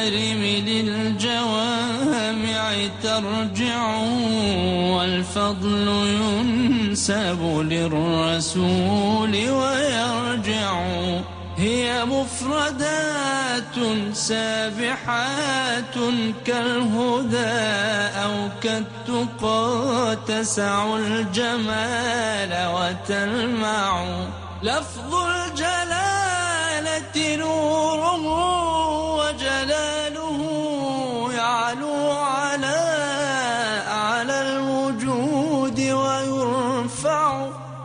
المكارم للجوامع ترجع، والفضل ينسب للرسول ويرجع. هي مفردات سابحات كالهدى أو كالتقى، تسع الجمال وتلمع. لفظ الجلالة نوره وجلاله يعلو على الوجود ويرفع،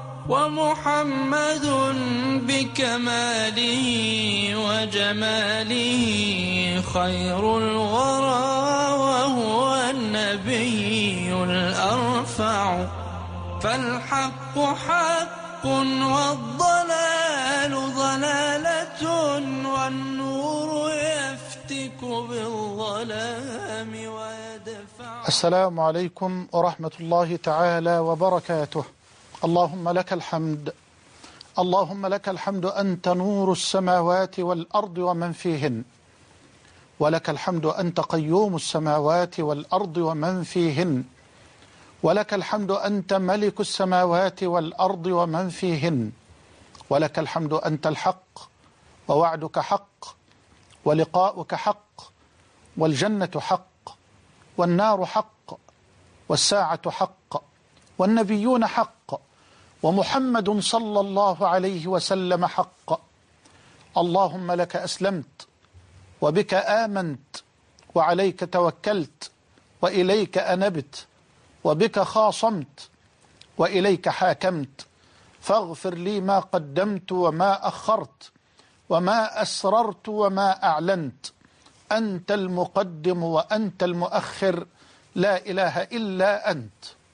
ومحمد بكماله وجماله خير الورى، وهو النبي الأرفع. فالحق حق والضلال ضلالة، والنور يفتك بالظلام ويدفع. السلام عليكم ورحمة الله تعالى وبركاته. اللهم لك الحمد، اللهم لك الحمد أنت نور السماوات والأرض ومن فيهن، ولك الحمد أنت قيوم السماوات والأرض ومن فيهن، ولك الحمد أنت ملك السماوات والأرض ومن فيهن، ولك الحمد أنت الحق، ووعدك حق، ولقاؤك حق، والجنة حق، والنار حق، والساعة حق، والنبيون حق، ومحمد صلى الله عليه وسلم حق. اللهم لك أسلمت، وبك آمنت، وعليك توكلت، وإليك أنبت، وبك خاصمت، وإليك حاكمت. فاغفر لي ما قدمت وما أخرت، وما أسررت وما أعلنت. أنت المقدم وأنت المؤخر، لا إله إلا أنت.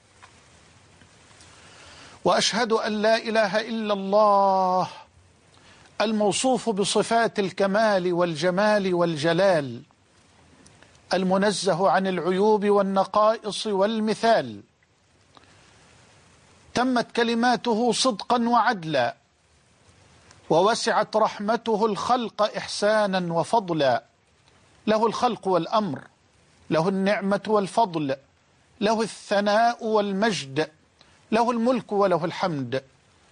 وأشهد أن لا إله إلا الله الموصوف بصفات الكمال والجمال والجلال، المنزه عن العيوب والنقائص والمثال. تمت كلماته صدقا وعدلا، ووسعت رحمته الخلق إحسانا وفضلا. له الخلق والأمر، له النعمة والفضل، له الثناء والمجد، له الملك وله الحمد.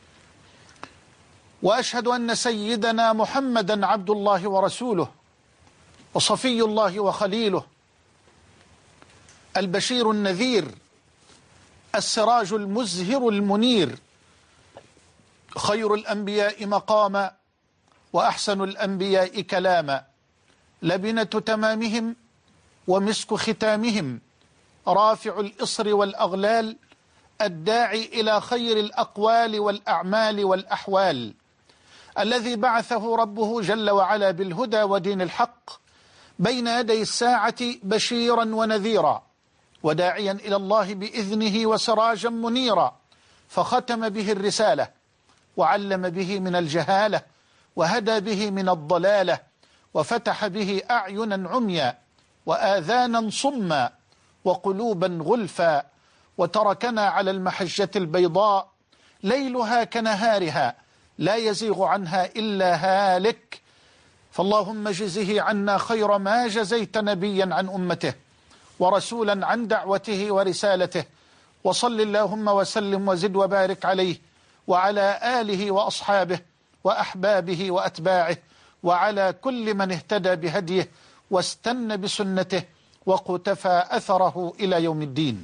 وأشهد أن سيدنا محمدا عبد الله ورسوله، وصفي الله وخليله، البشير النذير، السراج المزهر المنير، خير الأنبياء مقاما، وأحسن الأنبياء كلاما، لبنة تمامهم ومسك ختامهم، رافع الإصر والأغلال، الداعي إلى خير الأقوال والأعمال والأحوال، الذي بعثه ربه جل وعلا بالهدى ودين الحق بين يدي الساعة بشيرا ونذيرا، وداعيا إلى الله بإذنه وسراجا منيرا. فختم به الرسالة، وعلم به من الجهالة، وهدى به من الضلالة، وفتح به أعينا عميا، وآذانا صما، وقلوبا غلفا، وتركنا على المحجة البيضاء ليلها كنهارها، لا يزيغ عنها إلا هالك. فاللهم اجزه عنا خير ما جزيت نبيا عن أمته، ورسولا عن دعوته ورسالته. وصل اللهم وسلم وزد وبارك عليه، وعلى آله وأصحابه وأحبابه وأتباعه، وعلى كل من اهتدى بهديه واستنى بسنته وقتفى أثره إلى يوم الدين.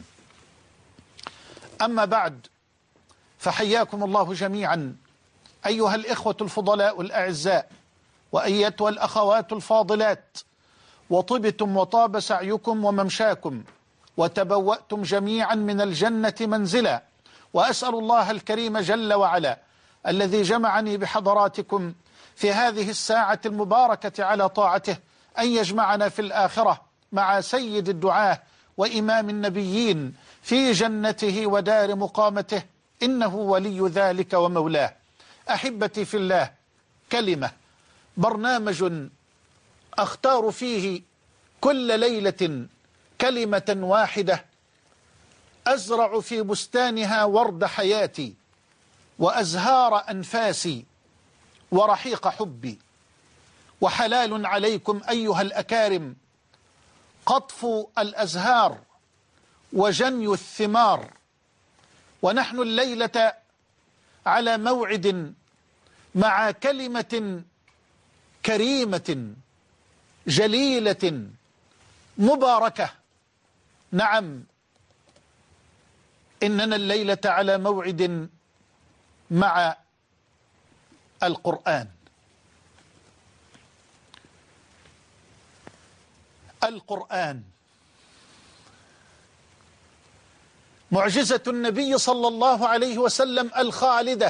أما بعد، فحياكم الله جميعا أيها الإخوة الفضلاء الأعزاء، وأيتها الأخوات الفاضلات، وطبتم وطاب سعيكم وممشاكم، وتبوأتم جميعا من الجنة منزلا. وأسأل الله الكريم جل وعلا الذي جمعني بحضراتكم في هذه الساعة المباركة على طاعته أن يجمعنا في الآخرة مع سيد الدعاة وإمام النبيين في جنته ودار مقامته، إنه ولي ذلك ومولاه. أحبتي في الله، كلمة، برنامج أختار فيه كل ليلة كلمة واحدة أزرع في بستانها ورد حياتي، وأزهار أنفاسي، ورحيق حبي. وحلال عليكم أيها الأكارم قطف الأزهار وجني الثمار. ونحن الليلة على موعد مع كلمة كريمة جليلة مباركة. نعم، إننا الليلة على موعد مع القرآن. القرآن معجزة النبي صلى الله عليه وسلم الخالدة،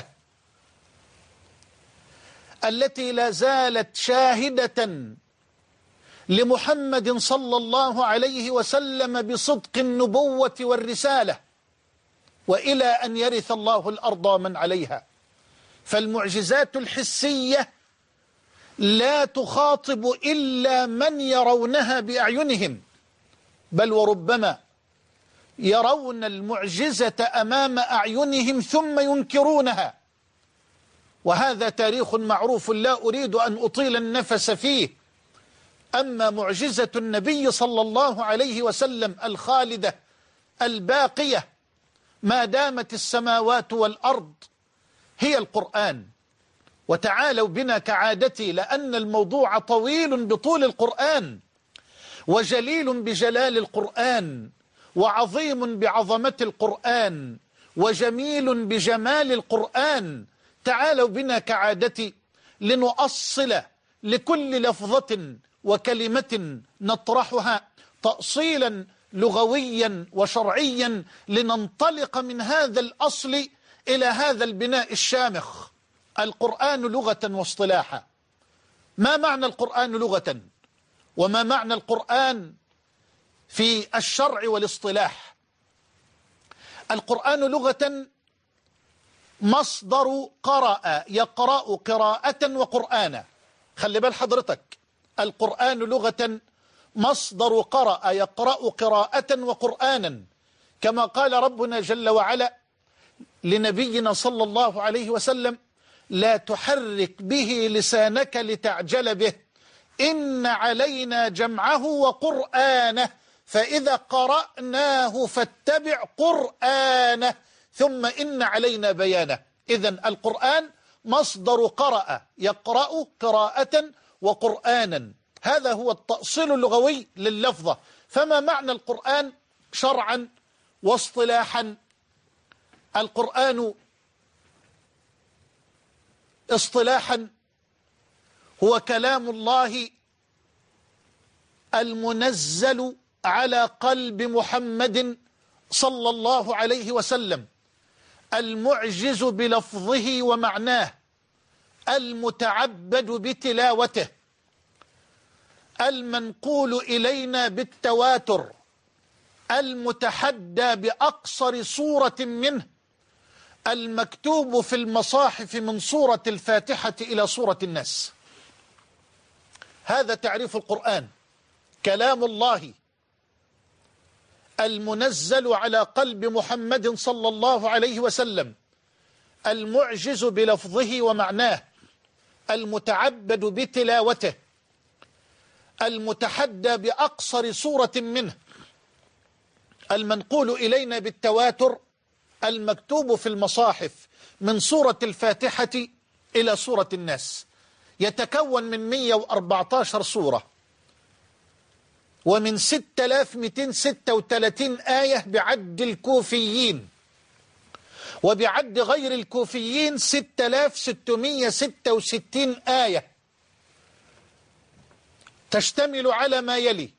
التي لا زالت شاهدة لمحمد صلى الله عليه وسلم بصدق النبوة والرسالة، وإلى أن يرث الله الأرض من عليها. فالمعجزات الحسية لا تخاطب إلا من يرونها بأعينهم، بل وربما يرون المعجزة أمام أعينهم ثم ينكرونها، وهذا تاريخ معروف لا أريد أن أطيل النفس فيه. أما معجزة النبي صلى الله عليه وسلم الخالدة الباقية ما دامت السماوات والأرض هي القرآن. وتعالوا بنا كعادتي، لأن الموضوع طويل بطول القرآن، وجليل بجلال القرآن، وعظيم بعظمة القرآن، وجميل بجمال القرآن. تعالوا بنا كعادتي لنؤصل لكل لفظة وكلمة نطرحها تأصيلا لغويا وشرعيا، لننطلق من هذا الأصل إلى هذا البناء الشامخ. القرآن لغة واصطلاحا. ما معنى القرآن لغة؟ وما معنى القرآن في الشرع والاصطلاح؟ القرآن لغة مصدر قرأ يقرأ قراءة وقرآنا. خلي بال حضرتك، القرآن لغة مصدر قرأ يقرأ قراءة وقرآنا، كما قال ربنا جل وعلا لنبينا صلى الله عليه وسلم: لا تحرك به لسانك لتعجل به إن علينا جمعه وقرآنه فإذا قرأناه فاتبع قرآنه ثم إن علينا بيانه. إذن القرآن مصدر قرأ يقرأ قراءة وقرآنا، هذا هو التأصيل اللغوي لللفظة. فما معنى القرآن شرعا واصطلاحا؟ القرآن اصطلاحا هو كلام الله المنزل على قلب محمد صلى الله عليه وسلم، المعجز بلفظه ومعناه، المتعبد بتلاوته، المنقول إلينا بالتواتر، المتحدى بأقصر صورة منه، المكتوب في المصاحف من سورة الفاتحة إلى سورة الناس. هذا تعريف القرآن: كلام الله المنزل على قلب محمد صلى الله عليه وسلم، المعجز بلفظه ومعناه، المتعبد بتلاوته، المتحدى بأقصر صورة منه، المنقول إلينا بالتواتر، المكتوب في المصاحف من سورة الفاتحة إلى سورة الناس. يتكون من 114 سورة ومن 6236 آية بعد الكوفيين، وبعد غير الكوفيين 6666 آية، تشتمل على ما يلي: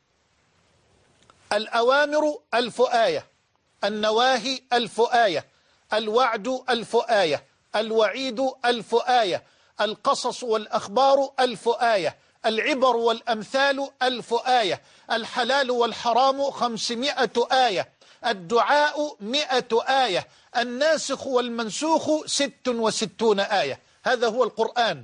الأوامر 1000 آية، النواهي 1000 آية، الوعد 1000 آية، الوعيد 1000 آية، القصص والأخبار 1000 آية، العبر والأمثال 1000 آية، الحلال والحرام 500 آية، الدعاء 100 آية، الناسخ والمنسوخ 66 آية. هذا هو القرآن.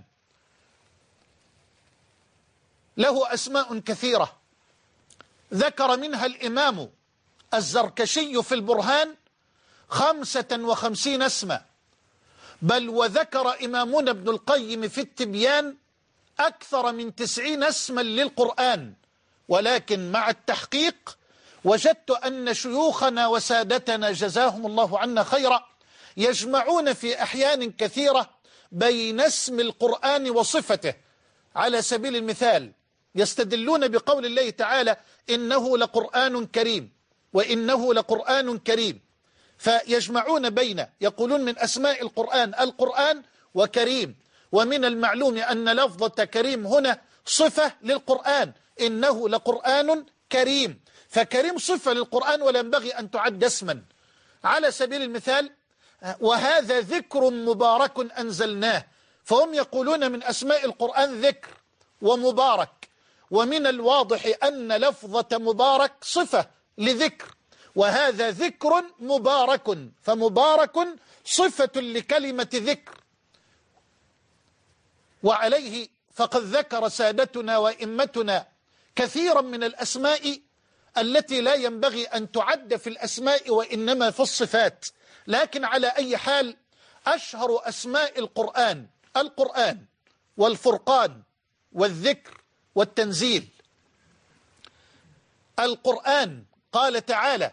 له أسماء كثيرة ذكر منها الإمام الزركشي في البرهان 55 اسما، بل وذكر إمامنا ابن القيم في التبيان أكثر من 90 اسما للقرآن، ولكن مع التحقيق وجدت أن شيوخنا وسادتنا جزاهم الله عنا خيرا يجمعون في أحيان كثيرة بين اسم القرآن وصفته. على سبيل المثال يستدلون بقول الله تعالى إنه لقرآن كريم وإنه لقرآن كريم، فيجمعون بين، يقولون من أسماء القرآن القرآن وكريم، ومن المعلوم أن لفظة كريم هنا صفة للقرآن، إنه لقرآن كريم، فكريم صفة للقرآن ولا ينبغي أن تعد اسما. على سبيل المثال وهذا ذكر مبارك أنزلناه، فهم يقولون من أسماء القرآن ذكر ومبارك، ومن الواضح أن لفظة مبارك صفة لذكر، وهذا ذكر مبارك، فمبارك صفة لكلمة ذكر. وعليه فقد ذكر سادتنا وإمتنا كثيرا من الأسماء التي لا ينبغي أن تعد في الأسماء وإنما في الصفات. لكن على أي حال أشهر أسماء القرآن القرآن والفرقان والذكر والتنزيل. القرآن قال تعالى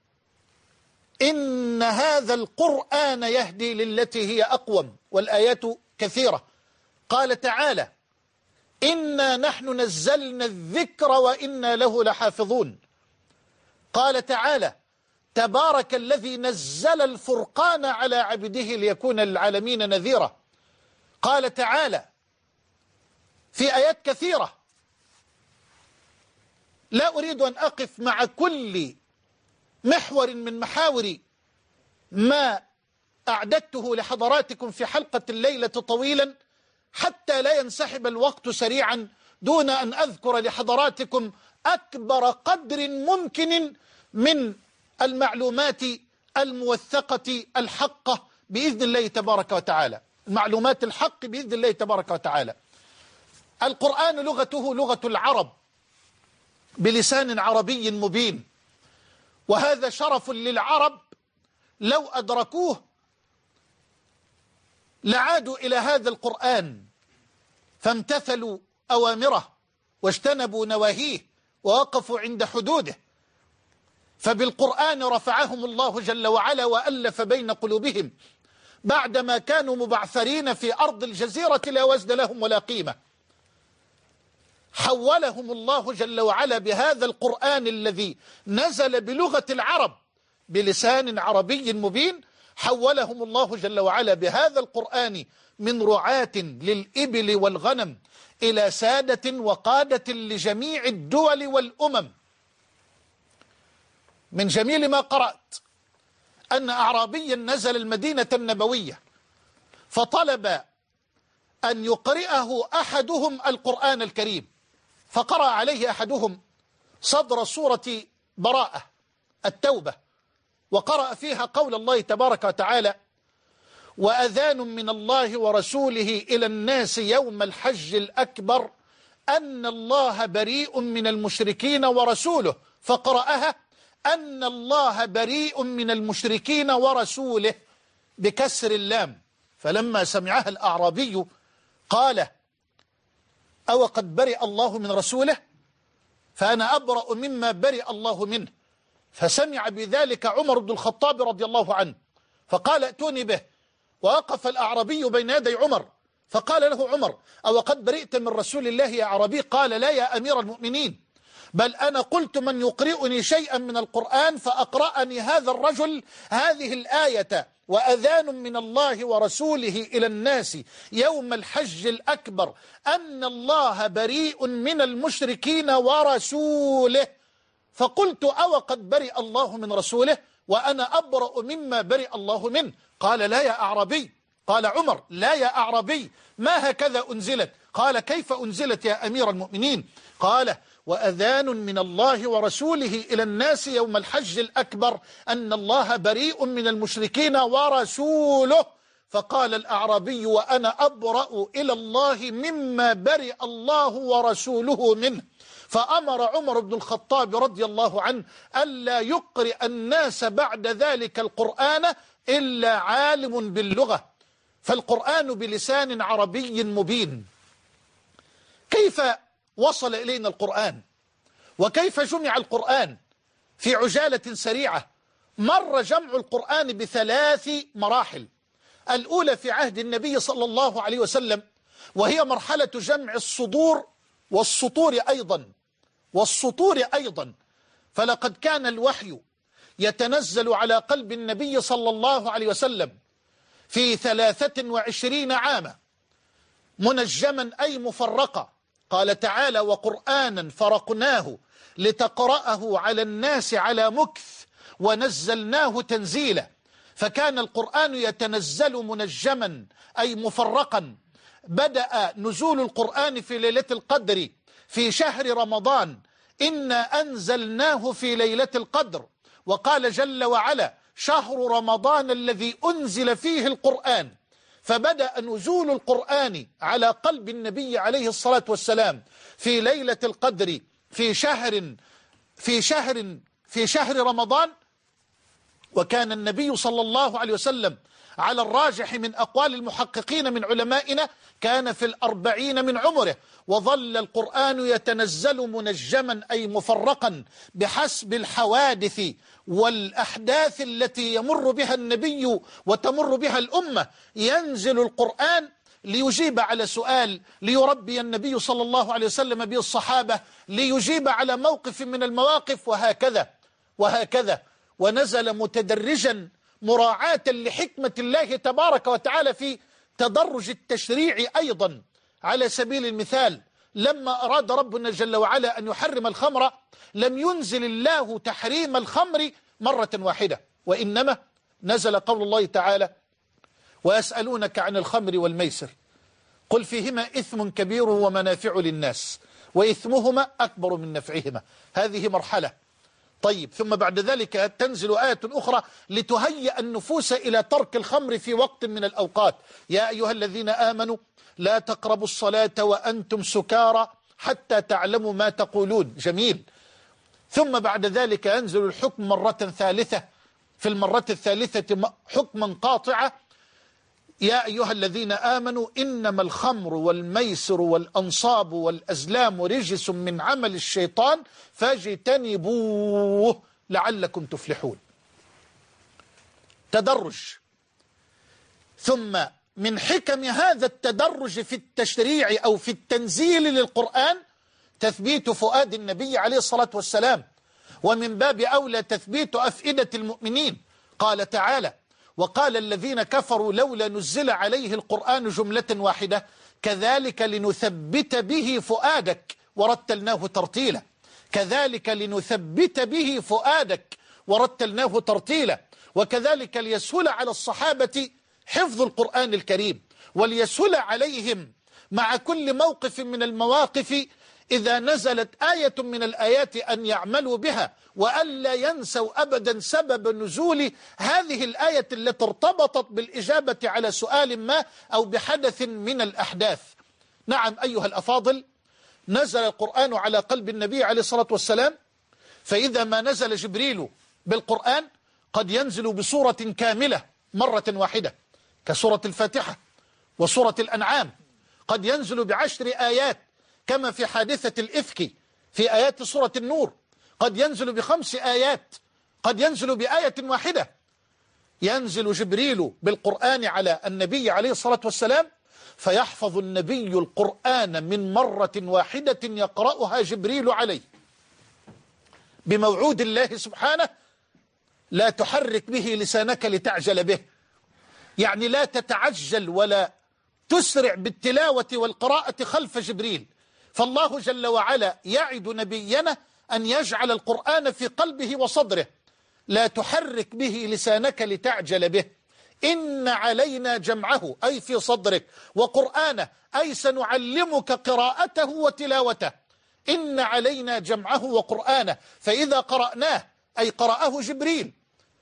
إن هذا القرآن يهدي للتي هي أقوم، والآيات كثيرة. قال تعالى إنا نحن نزلنا الذكر وإنا له لحافظون. قال تعالى تبارك الذي نزل الفرقان على عبده ليكون للعالمين نذيرا. قال تعالى في آيات كثيرة، لا أريد أن أقف مع كل محور من محاور ما أعددته لحضراتكم في حلقة الليلة طويلا حتى لا ينسحب الوقت سريعا دون أن أذكر لحضراتكم أكبر قدر ممكن من المعلومات الموثقة الحقة بإذن الله تبارك وتعالى، المعلومات الحق بإذن الله تبارك وتعالى. القرآن لغته لغة العرب بلسان عربي مبين، وهذا شرف للعرب لو أدركوه لعادوا إلى هذا القرآن فامتثلوا أوامره واجتنبوا نواهيه ووقفوا عند حدوده، فبالقرآن رفعهم الله جل وعلا وألف بين قلوبهم بعدما كانوا مبعثرين في أرض الجزيرة لا وزن لهم ولا قيمة. حولهم الله جل وعلا بهذا القرآن الذي نزل بلغة العرب بلسان عربي مبين، حولهم الله جل وعلا بهذا القرآن من رعاة للإبل والغنم إلى سادة وقادة لجميع الدول والأمم. من جميل ما قرأت أن أعرابيا نزل المدينة النبوية فطلب أن يقرئه أحدهم القرآن الكريم، فقرأ عليه أحدهم صدر سورة براءة التوبة، وقرأ فيها قول الله تبارك وتعالى وأذان من الله ورسوله إلى الناس يوم الحج الأكبر أن الله بريء من المشركين ورسوله، فقرأها أن الله بريء من المشركين ورسوله بكسر اللام. فلما سمعها الأعرابي قال أو قد برئ الله من رسوله فأنا أبرأ مما برئ الله منه. فسمع بذلك عمر بن الخطاب رضي الله عنه فقال ائتوني به، ووقف الأعرابي بين يدي عمر فقال له عمر أو قد برئت من رسول الله يا أعرابي؟ قال لا يا أمير المؤمنين، بل أنا قلت من يقرئني شيئا من القرآن فأقرأني هذا الرجل هذه الآية وأذان من الله ورسوله إلى الناس يوم الحج الأكبر أن الله بريء من المشركين ورسوله، فقلت أو قد برئ الله من رسوله وأنا أبرأ مما برئ الله منه. قال لا يا أعرابي، قال عمر لا يا أعرابي ما هكذا أنزلت؟ قال كيف أنزلت يا أمير المؤمنين؟ قال وأذان من الله ورسوله إلى الناس يوم الحج الأكبر أن الله بريء من المشركين ورسوله. فقال الأعرابي وأنا أبرأ إلى الله مما برئ الله ورسوله منه. فأمر عمر بن الخطاب رضي الله عنه ألا يقرئ الناس بعد ذلك القرآن إلا عالم باللغة، فالقرآن بلسان عربي مبين. كيف وصل إلينا القرآن وكيف جمع القرآن في عجالة سريعة؟ مر جمع القرآن بثلاث مراحل. الأولى في عهد النبي صلى الله عليه وسلم، وهي مرحلة جمع الصدور والسطور أيضا فلقد كان الوحي يتنزل على قلب النبي صلى الله عليه وسلم في 23 عاما منجما أي مفرقا. قال تعالى: وقرآنا فرقناه لتقرأه على الناس على مكث ونزلناه تنزيلا. فكان القرآن يتنزل منجما أي مفرقا. بدأ نزول القرآن في ليلة القدر في شهر رمضان: إنا أنزلناه في ليلة القدر. وقال جل وعلا: شهر رمضان الذي أنزل فيه القرآن. فبدأ نزول القرآن على قلب النبي عليه الصلاة والسلام في ليلة القدر في شهر رمضان. وكان النبي صلى الله عليه وسلم على الراجح من أقوال المحققين من علمائنا كان في 40 من عمره، وظل القرآن يتنزل منجما أي مفرقا بحسب الحوادث والأحداث التي يمر بها النبي وتمر بها الأمة. ينزل القرآن ليجيب على سؤال، ليربي النبي صلى الله عليه وسلم به الصحابة، ليجيب على موقف من المواقف، وهكذا. ونزل متدرجا مراعاة لحكمة الله تبارك وتعالى في تدرج التشريع أيضا. على سبيل المثال، لما أراد ربنا جل وعلا أن يحرم الخمر لم ينزل الله تحريم الخمر مرة واحدة، وإنما نزل قول الله تعالى: ويسألونك عن الخمر والميسر قل فيهما إثم كبير ومنافع للناس وإثمهما أكبر من نفعهما. هذه مرحلة. طيب، ثم بعد ذلك تنزل آية أخرى لتهيئ النفوس إلى ترك الخمر في وقت من الأوقات: يا أيها الذين آمنوا لا تقربوا الصلاة وأنتم سكارى حتى تعلموا ما تقولون. جميل. ثم بعد ذلك ينزل الحكم مرة ثالثة، في المرة الثالثة حكما قاطعا: يا أيها الذين آمنوا إنما الخمر والميسر والأنصاب والأزلام رجس من عمل الشيطان فاجتنبوه لعلكم تفلحون. تدرج. ثم من حكم هذا التدرج في التشريع أو في التنزيل للقرآن تثبيت فؤاد النبي عليه الصلاة والسلام، ومن باب أولى تثبيت أفئدة المؤمنين. قال تعالى: وقال الذين كفروا لولا نزل عليه القرآن جملة واحدة كذلك لنثبت به فؤادك ورتلناه ترتيلا. كذلك لنثبت به فؤادك ورتلناه ترتيلا. وكذلك ليسهل على الصحابة حفظ القرآن الكريم، وليسهل عليهم مع كل موقف من المواقف إذا نزلت آية من الآيات أن يعملوا بها، وألا ينسوا أبدا سبب نزول هذه الآية التي ارتبطت بالإجابة على سؤال ما أو بحدث من الأحداث. نعم أيها الأفاضل، نزل القرآن على قلب النبي عليه الصلاة والسلام، فإذا ما نزل جبريل بالقرآن قد ينزل بسورة كاملة مرة واحدة كسورة الفاتحة وسورة الأنعام، قد ينزل ب10 آيات كما في حادثة الإفك في آيات سورة النور، قد ينزل ب5 آيات، قد ينزل بآية واحدة. ينزل جبريل بالقرآن على النبي عليه الصلاة والسلام فيحفظ النبي القرآن من مرة واحدة يقرأها جبريل عليه بموعود الله سبحانه: لا تحرك به لسانك لتعجل به. يعني لا تتعجل ولا تسرع بالتلاوة والقراءة خلف جبريل. فالله جل وعلا يعد نبينا أن يجعل القرآن في قلبه وصدره: لا تحرك به لسانك لتعجل به إن علينا جمعه أي في صدرك، وقرآنه أي سنعلمك قراءته وتلاوته. إن علينا جمعه وقرآنه، فإذا قرأناه أي قرأه جبريل،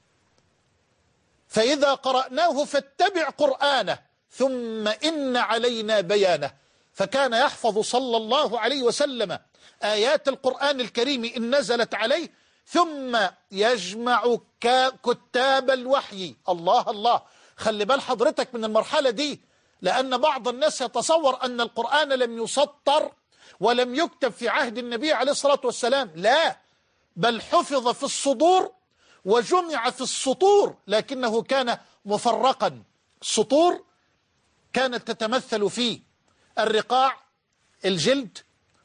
فإذا قرأناه فاتبع قرآنه، ثم إن علينا بيانه. فكان يحفظ صلى الله عليه وسلم آيات القرآن الكريم إن نزلت عليه، ثم يجمع كتاب الوحي. الله الله، خلي بال حضرتك من المرحلة دي، لأن بعض الناس يتصور أن القرآن لم يسطر ولم يكتب في عهد النبي عليه الصلاة والسلام، لا، بل حفظ في الصدور وجمع في السطور، لكنه كان مفرقا. السطور كانت تتمثل في الرقاع، الجلد،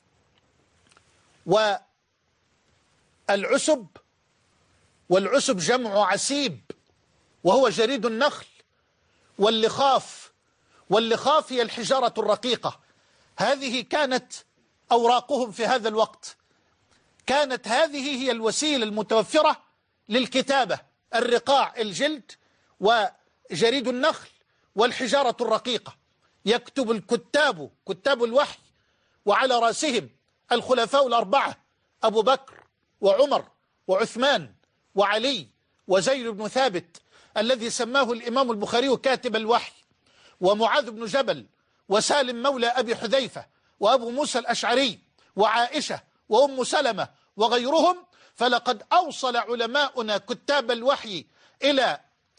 والعسب، والعسب جمع عسيب وهو جريد النخل، واللخاف، واللخاف هي الحجارة الرقيقة. هذه كانت أوراقهم في هذا الوقت، كانت هذه هي الوسيلة المتوفرة للكتابة: الرقاع، الجلد، وجريد النخل، والحجارة الرقيقة. يكتب الكتاب، كتاب الوحي، وعلى رأسهم الخلفاء الأربعة: أبو بكر وعمر وعثمان وعلي وزيد بن ثابت الذي سماه الإمام البخاري كاتب الوحي، ومعاذ بن جبل، وسالم مولى أبي حذيفة، وأبو موسى الأشعري، وعائشة، وأم سلمة، وغيرهم. فلقد أوصل علماؤنا كتاب الوحي إلى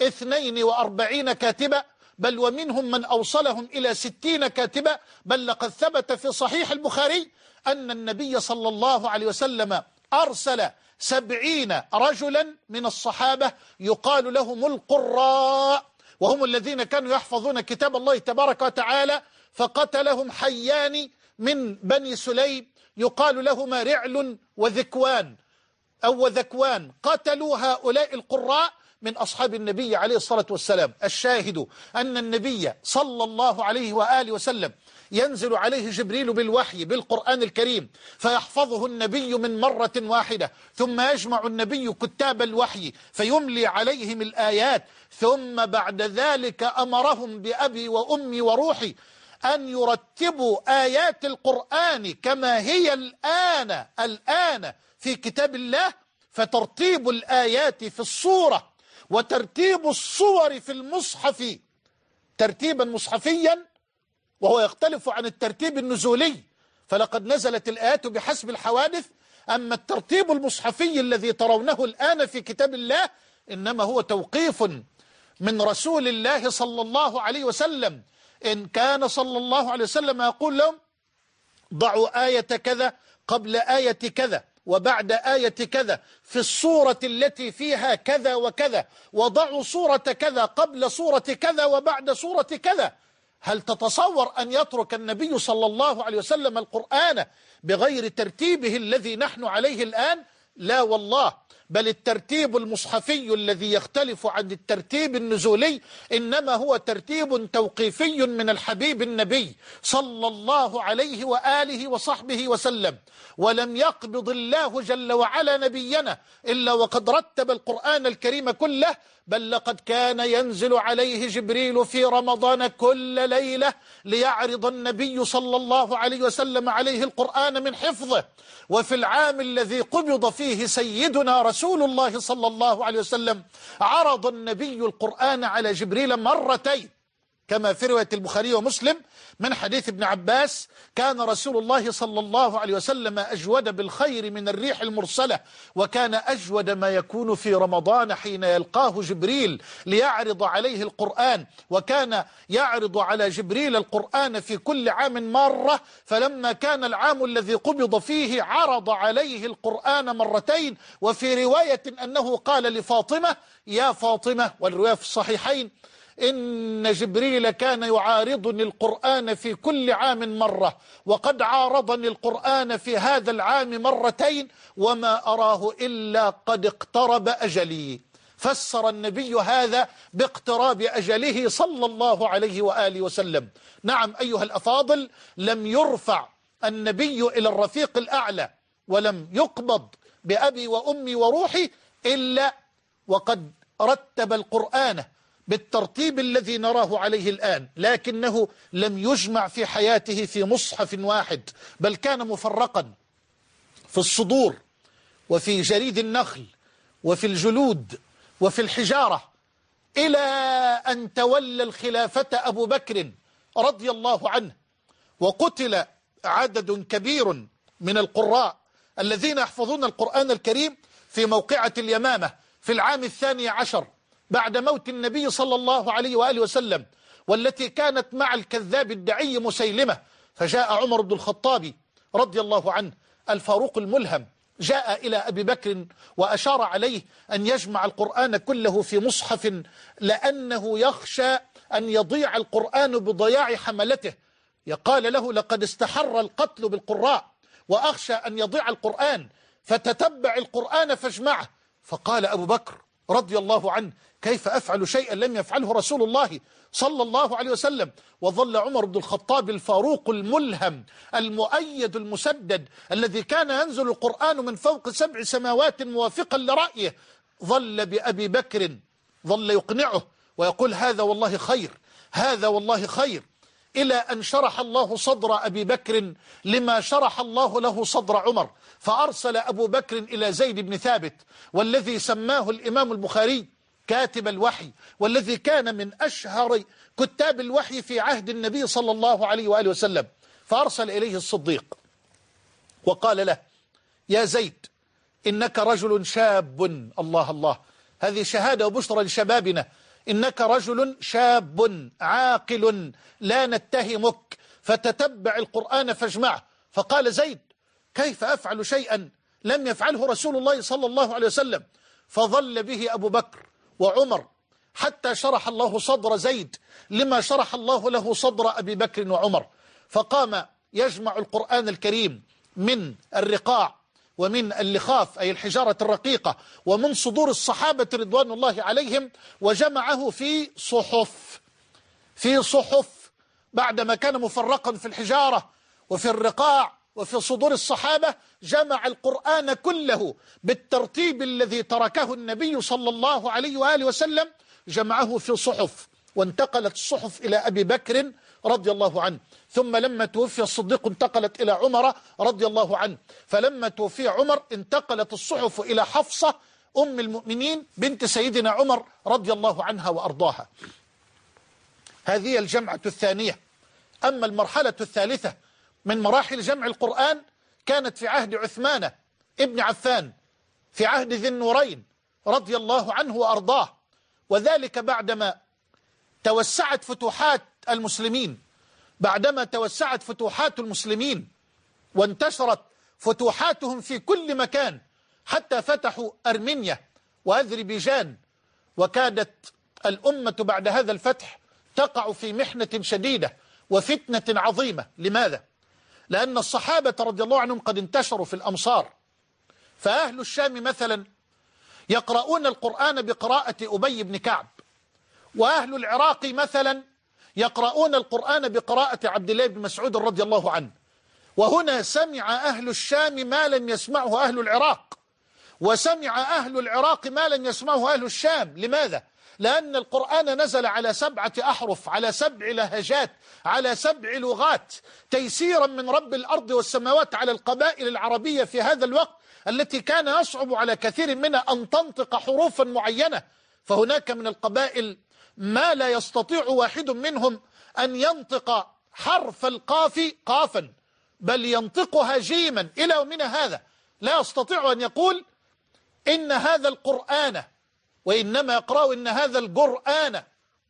42 كاتبة، بل ومنهم من أوصلهم إلى 60 كاتبة. بل لقد ثبت في صحيح البخاري أن النبي صلى الله عليه وسلم أرسل 70 رجلا من الصحابة يقال لهم القراء، وهم الذين كانوا يحفظون كتاب الله تبارك وتعالى، فقتلهم حيان من بني سليم يقال لهما رعل وذكوان أو وذكوان، قتلوا هؤلاء القراء من أصحاب النبي عليه الصلاة والسلام. الشاهد أن النبي صلى الله عليه وآله وسلم ينزل عليه جبريل بالوحي بالقرآن الكريم، فيحفظه النبي من مرة واحدة، ثم يجمع النبي كتاب الوحي فيملي عليهم الآيات، ثم بعد ذلك أمرهم بأبي وأمي وروحي أن يرتبوا آيات القرآن كما هي الآن في كتاب الله. فترتيب الآيات في الصورة وترتيب الصور في المصحف ترتيبا مصحفيا، وهو يختلف عن الترتيب النزولي، فلقد نزلت الآيات بحسب الحوادث. أما الترتيب المصحفي الذي ترونه الآن في كتاب الله إنما هو توقيف من رسول الله صلى الله عليه وسلم. إن كان صلى الله عليه وسلم يقول لهم: ضعوا آية كذا قبل آية كذا وبعد آية كذا في الصورة التي فيها كذا وكذا، وضعوا صورة كذا قبل صورة كذا وبعد صورة كذا. هل تتصور أن يترك النبي صلى الله عليه وسلم القرآن بغير ترتيبه الذي نحن عليه الآن؟ لا والله، بل الترتيب المصحفي الذي يختلف عن الترتيب النزولي إنما هو ترتيب توقيفي من الحبيب النبي صلى الله عليه وآله وصحبه وسلم. ولم يقبض الله جل وعلا نبينا إلا وقد رتب القرآن الكريم كله، بل لقد كان ينزل عليه جبريل في رمضان كل ليلة ليعرض النبي صلى الله عليه وسلم عليه القرآن من حفظه. وفي العام الذي قبض فيه سيدنا رسول الله صلى الله عليه وسلم عرض النبي القرآن على جبريل مرتين، كما في رواية البخاري ومسلم من حديث ابن عباس: كان رسول الله صلى الله عليه وسلم أجود بالخير من الريح المرسلة، وكان أجود ما يكون في رمضان حين يلقاه جبريل ليعرض عليه القرآن، وكان يعرض على جبريل القرآن في كل عام مرة، فلما كان العام الذي قبض فيه عرض عليه القرآن مرتين. وفي رواية أنه قال لفاطمة: يا فاطمة، والرواية في الصحيحين: إن جبريل كان يعارضني القرآن في كل عام مرة، وقد عارضني القرآن في هذا العام مرتين، وما أراه إلا قد اقترب أجلي. فسر النبي هذا باقتراب أجله صلى الله عليه وآله وسلم. نعم أيها الأفاضل، لم يرفع النبي إلى الرفيق الأعلى ولم يقبض بأبي وأمي وروحي إلا وقد رتب القرآن بالترتيب الذي نراه عليه الآن، لكنه لم يجمع في حياته في مصحف واحد، بل كان مفرقا في الصدور وفي جريد النخل وفي الجلود وفي الحجارة، إلى أن تولى الخلافة أبو بكر رضي الله عنه، وقتل عدد كبير من القراء الذين يحفظون القرآن الكريم في موقعة اليمامة في العام 12 بعد موت النبي صلى الله عليه وآله وسلم، والتي كانت مع الكذاب الدعي مسيلمة. فجاء عمر بن الخطاب رضي الله عنه الفاروق الملهم جاء إلى أبي بكر وأشار عليه أن يجمع القرآن كله في مصحف، لأنه يخشى أن يضيع القرآن بضياع حملته. قال له: لقد استحر القتل بالقراء وأخشى أن يضيع القرآن، فتتبع القرآن فاجمعه. فقال أبو بكر رضي الله عنه: كيف أفعل شيئا لم يفعله رسول الله صلى الله عليه وسلم؟ وظل عمر بن الخطاب الفاروق الملهم المؤيد المسدد الذي كان ينزل القرآن من فوق 7 سماوات موافقا لرأيه، ظل بأبي بكر، ظل يقنعه ويقول: هذا والله خير، هذا والله خير، إلى أن شرح الله صدر أبي بكر لما شرح الله له صدر عمر. فأرسل أبو بكر إلى زيد بن ثابت، والذي سماه الإمام البخاري كاتب الوحي، والذي كان من أشهر كتاب الوحي في عهد النبي صلى الله عليه وآله وسلم. فأرسل إليه الصديق وقال له: يا زيد، إنك رجل شاب. الله الله، هذه شهادة وبشرى لشبابنا. إنك رجل شاب عاقل لا نتهمك، فتتبع القرآن فاجمعه. فقال زيد: كيف أفعل شيئا لم يفعله رسول الله صلى الله عليه وسلم؟ فظل به أبو بكر وعمر حتى شرح الله صدر زيد لما شرح الله له صدر أبي بكر وعمر. فقام يجمع القرآن الكريم من الرقاع ومن اللخاف أي الحجارة الرقيقة ومن صدور الصحابة رضوان الله عليهم، وجمعه في صحف بعدما كان مفرقا في الحجارة وفي الرقاع وفي صدور الصحابة. جمع القرآن كله بالترتيب الذي تركه النبي صلى الله عليه وآله وسلم، جمعه في صحف، وانتقلت الصحف إلى أبي بكر رضي الله عنه. ثم لما توفي الصديق انتقلت إلى عمر رضي الله عنه. فلما توفي عمر انتقلت الصحف إلى حفصة أم المؤمنين بنت سيدنا عمر رضي الله عنها وأرضاها. هذه الجمعة الثانية. أما المرحلة الثالثة من مراحل جمع القرآن كانت في عهد عثمان ابن عفان، في عهد ذي النورين رضي الله عنه وأرضاه، وذلك بعدما توسعت فتوحات المسلمين، بعدما توسعت فتوحات المسلمين وانتشرت فتوحاتهم في كل مكان حتى فتحوا أرمينيا وأذربيجان. وكادت الأمة بعد هذا الفتح تقع في محنة شديدة وفتنة عظيمة. لماذا؟ لأن الصحابة رضي الله عنهم قد انتشروا في الأمصار، فأهل الشام مثلا يقرؤون القرآن بقراءة أبي بن كعب، وأهل العراق مثلا يقرؤون القرآن بقراءة عبد الله بن مسعود رضي الله عنه. وهنا سمع أهل الشام ما لم يسمعه أهل العراق، وسمع أهل العراق ما لم يسمعه أهل الشام. لماذا؟ لأن القرآن نزل على 7 أحرف، على 7 لهجات، على 7 لغات، تيسيرا من رب الأرض والسماوات على القبائل العربية في هذا الوقت التي كان يصعب على كثير منها أن تنطق حروفا معينة. فهناك من القبائل ما لا يستطيع واحد منهم أن ينطق حرف القاف قافا، بل ينطقها جيما. إلى يومنا هذا لا يستطيع أن يقول إن هذا القرآن، وإنما يقرأ إن هذا القرآن.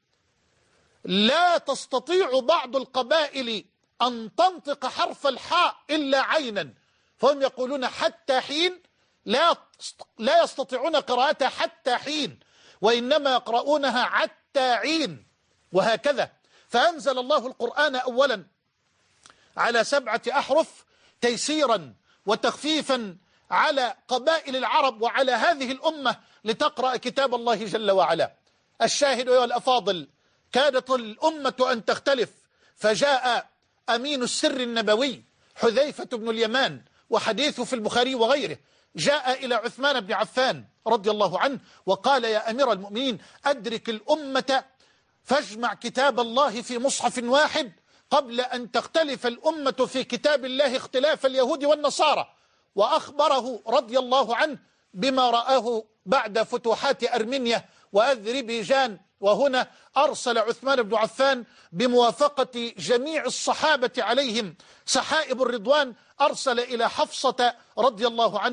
لا تستطيع بعض القبائل أن تنطق حرف الحاء إلا عينا، فهم يقولون حتى حين، لا يستطيعون قراءتها حتى حين، وإنما يقرؤونها حتى عين، وهكذا. فأنزل الله القرآن أولا على 7 أحرف تيسيرا وتخفيفا على قبائل العرب وعلى هذه الأمة لتقرأ كتاب الله جل وعلا. الشاهد أيها الأفاضل، كادت الأمة أن تختلف، فجاء أمين السر النبوي حذيفة بن اليمان، وحديثه في البخاري وغيره، جاء إلى عثمان بن عفان رضي الله عنه وقال: يا أمير المؤمنين، أدرك الأمة فاجمع كتاب الله في مصحف واحد قبل أن تختلف الأمة في كتاب الله اختلاف اليهود والنصارى. وأخبره رضي الله عنه بما رآه بعد فتوحات أرمينيا وأذربيجان. وهنا أرسل عثمان بن عفان بموافقة جميع الصحابة عليهم سحائب الرضوان، أرسل إلى حفصة رضي الله عنها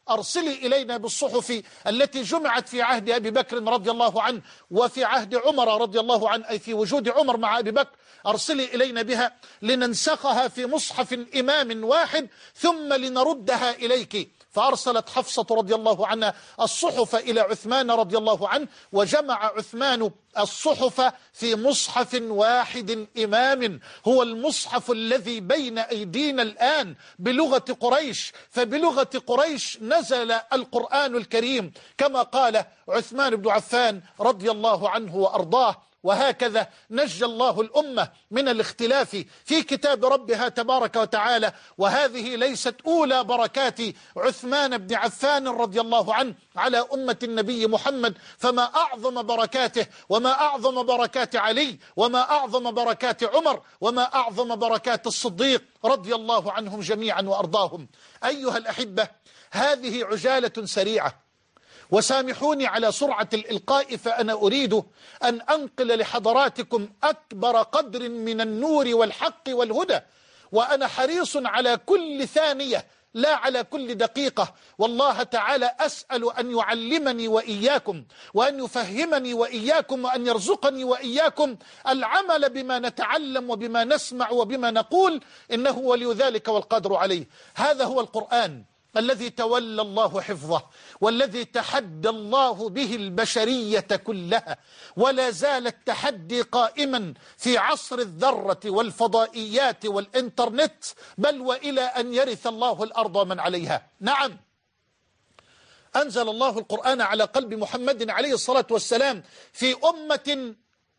أرسلي إلينا بالصحف التي جمعت في عهد أبي بكر رضي الله عنه وفي عهد عمر رضي الله عنه، أي في وجود عمر مع أبي بكر، أرسلي إلينا بها لننسخها في مصحف إمام واحد ثم لنردها إليك. فأرسلت حفصة رضي الله عنها الصحف إلى عثمان رضي الله عنه، وجمع عثمان الصحف في مصحف واحد إمام، هو المصحف الذي بين أيدينا الآن بلغة قريش. فبلغة قريش نزل القرآن الكريم كما قال عثمان بن عفان رضي الله عنه وأرضاه. وهكذا نجى الله الأمة من الاختلاف في كتاب ربها تبارك وتعالى. وهذه ليست أولى بركات عثمان بن عفان رضي الله عنه على أمة النبي محمد، فما أعظم بركاته وما أعظم بركات علي وما أعظم بركات عمر وما أعظم بركات الصديق رضي الله عنهم جميعا وأرضاهم. أيها الأحبة، هذه عجالة سريعة، وسامحوني على سرعة الإلقاء، فأنا أريد أن أنقل لحضراتكم أكبر قدر من النور والحق والهدى، وأنا حريص على كل ثانية لا على كل دقيقة. والله تعالى أسأل أن يعلمني وإياكم وأن يفهمني وإياكم وأن يرزقني وإياكم العمل بما نتعلم وبما نسمع وبما نقول، إنه ولي ذلك والقادر عليه. هذا هو القرآن الذي تولى الله حفظه، والذي تحدى الله به البشرية كلها، ولا زال التحدي قائما في عصر الذرة والفضائيات والإنترنت، بل وإلى أن يرث الله الأرض ومن عليها. نعم، أنزل الله القرآن على قلب محمد عليه الصلاة والسلام في أمة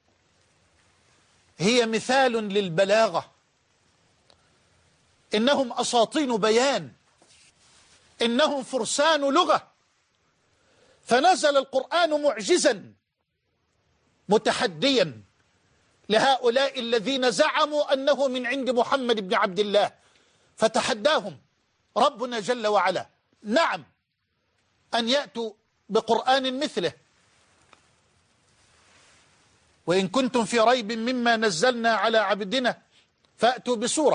هي مثال للبلاغة، إنهم أساطين بيان، إنهم فرسان لغة. فنزل القرآن معجزا متحديا لهؤلاء الذين زعموا أنه من عند محمد بن عبد الله، فتحداهم ربنا جل وعلا، نعم، أن يأتوا بقرآن مثله، وإن كنتم في ريب مما نزلنا على عبدنا فأتوا بسورة.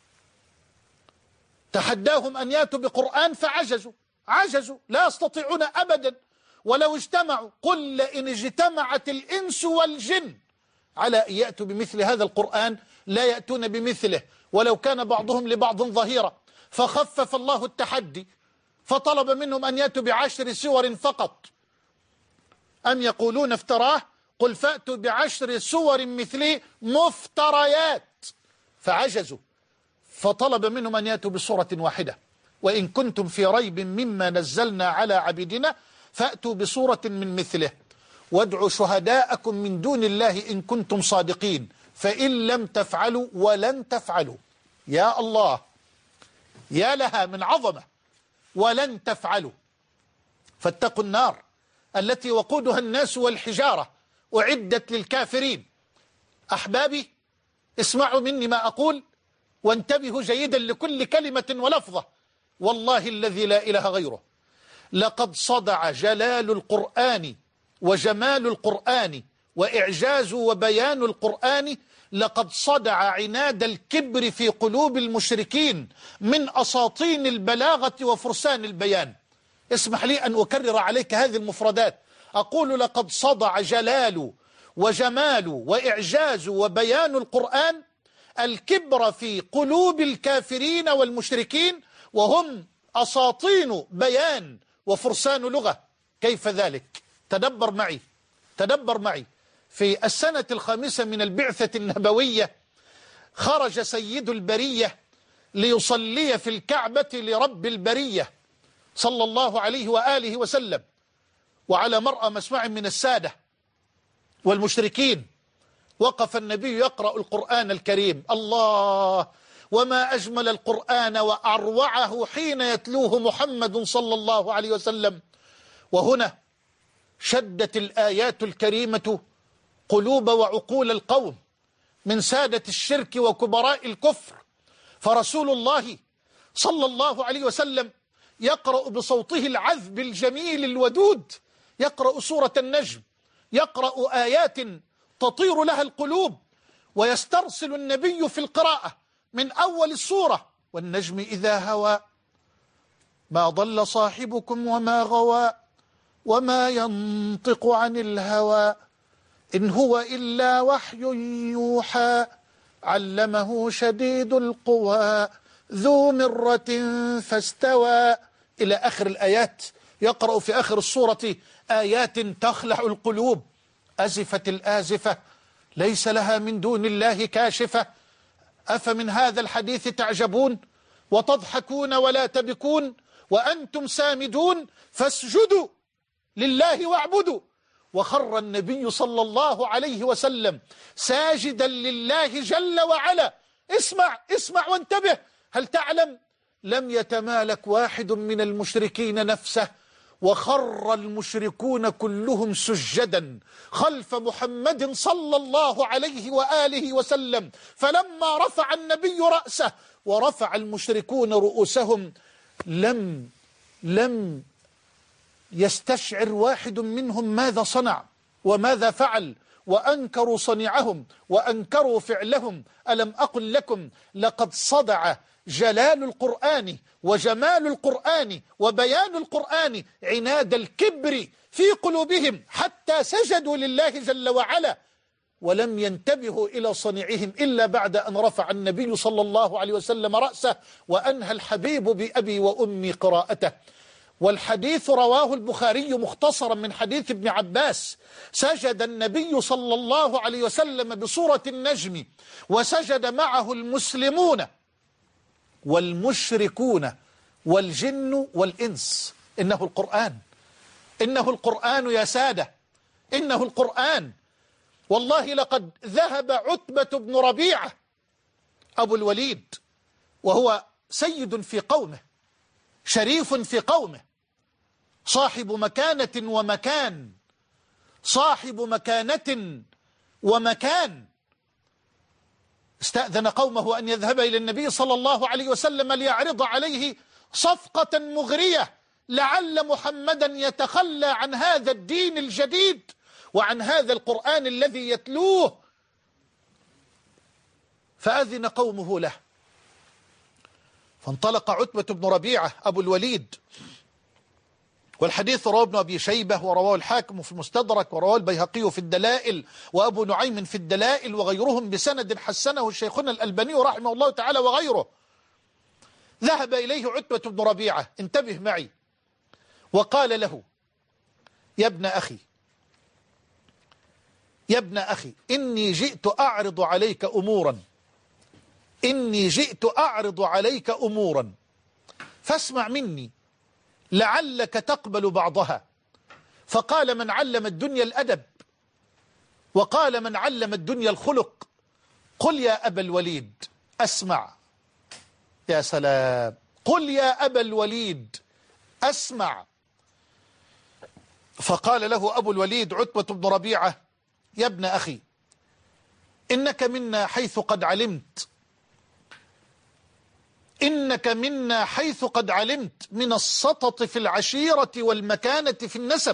تحداهم أن يأتوا بقرآن عجزوا لا يستطيعون أبدا ولو اجتمعوا. قل لئن اجتمعت الإنس والجن على أن يأتوا بمثل هذا القرآن لا يأتون بمثله ولو كان بعضهم لبعض ظهيرا. فخفف الله التحدي فطلب منهم أن يأتوا ب10 سور فقط. أم يقولون افتراه؟ قل فأتوا ب10 سور مثله مفتريات. فعجزوا، فطلب منهم أن يأتوا بسورة واحدة. وإن كنتم في ريب مما نزلنا على عبدنا فأتوا بسورة من مثله وادعوا شهداءكم من دون الله إن كنتم صادقين فإن لم تفعلوا ولن تفعلوا. يا الله، يا لها من عظمة، ولن تفعلوا. فاتقوا النار التي وقودها الناس والحجارة أعدت للكافرين. أحبابي، اسمعوا مني ما أقول وانتبهوا جيدا لكل كلمة ولفظة. والله الذي لا إله غيره، لقد صدع جلال القرآن وجمال القرآن وإعجاز وبيان القرآن، لقد صدع عناد الكبر في قلوب المشركين من أساطين البلاغة وفرسان البيان. اسمح لي أن أكرر عليك هذه المفردات. أقول لقد صدع جلال وجمال وإعجاز وبيان القرآن الكبر في قلوب الكافرين والمشركين، وهم أساطين بيان وفرسان لغة. كيف ذلك؟ تدبر معي. في السنة 5 من البعثة النبوية خرج سيد البرية ليصلي في الكعبة لرب البرية صلى الله عليه وآله وسلم، وعلى مرأى مسمع من السادة والمشركين وقف النبي يقرأ القرآن الكريم. الله، وما أجمل القرآن وأروعه حين يتلوه محمد صلى الله عليه وسلم. وهنا شدت الآيات الكريمة قلوب وعقول القوم من سادة الشرك وكبراء الكفر، فرسول الله صلى الله عليه وسلم يقرأ بصوته العذب الجميل الودود، يقرأ سورة النجم، يقرأ آيات تطير لها القلوب، ويسترسل النبي في القراءة من أول السورة: والنجم إذا هوى ما ضل صاحبكم وما غوى وما ينطق عن الهوى إن هو إلا وحي يوحى علمه شديد القوى ذو مرة فاستوى إلى آخر الآيات. يقرأ في آخر السورة آيات تخلع القلوب. أزفت الآزفة ليس لها من دون الله كاشفة أفمن هذا الحديث تعجبون وتضحكون ولا تبكون وأنتم سامدون فاسجدوا لله واعبدوا. وخر النبي صلى الله عليه وسلم ساجدا لله جل وعلا. اسمع وانتبه. هل تعلم لم يتمالك واحد من المشركين نفسه وخر المشركون كلهم سجدا خلف محمد صلى الله عليه وآله وسلم، فلما رفع النبي رأسه ورفع المشركون رؤوسهم لم يستشعر واحد منهم ماذا صنع وماذا فعل، وأنكروا صنيعهم وأنكروا فعلهم. ألم أقل لكم لقد صدع جلال القرآن وجمال القرآن وبيان القرآن عناد الكبر في قلوبهم حتى سجدوا لله جل وعلا، ولم ينتبهوا إلى صنيعهم إلا بعد أن رفع النبي صلى الله عليه وسلم رأسه وأنهى الحبيب بأبي وأمي قراءته. والحديث رواه البخاري مختصرا من حديث ابن عباس: سجد النبي صلى الله عليه وسلم بسورة النجم وسجد معه المسلمون والمشركون والجن والإنس. إنه القرآن يا سادة، إنه القرآن. والله لقد ذهب عتبة بن ربيعة أبو الوليد وهو سيد في قومه شريف في قومه صاحب مكانة ومكان، صاحب مكانة ومكان. استأذن قومه أن يذهب إلى النبي صلى الله عليه وسلم ليعرض عليه صفقة مغرية لعل محمدا يتخلى عن هذا الدين الجديد وعن هذا القرآن الذي يتلوه. فأذن قومه له، فانطلق عتبة بن ربيعة أبو الوليد. والحديث رواه ابن أبي شيبة ورواه الحاكم في المستدرك ورواه البيهقي في الدلائل وأبو نعيم في الدلائل وغيرهم بسند حسنه شيخنا الألباني رحمه الله تعالى وغيره. ذهب إليه عتبة بن ربيعة، انتبه معي، وقال له: يا ابن أخي إني جئت أعرض عليك أمورا فاسمع مني لعلك تقبل بعضها. فقال: من علم الدنيا الأدب، وقال: من علم الدنيا الخلق. قل يا أبا الوليد أسمع. يا سلام، قل يا أبا الوليد أسمع. فقال له أبو الوليد عتبة بن ربيعة: يا ابن أخي إنك منا حيث قد علمت من السطط في العشيرة والمكانة في النسب،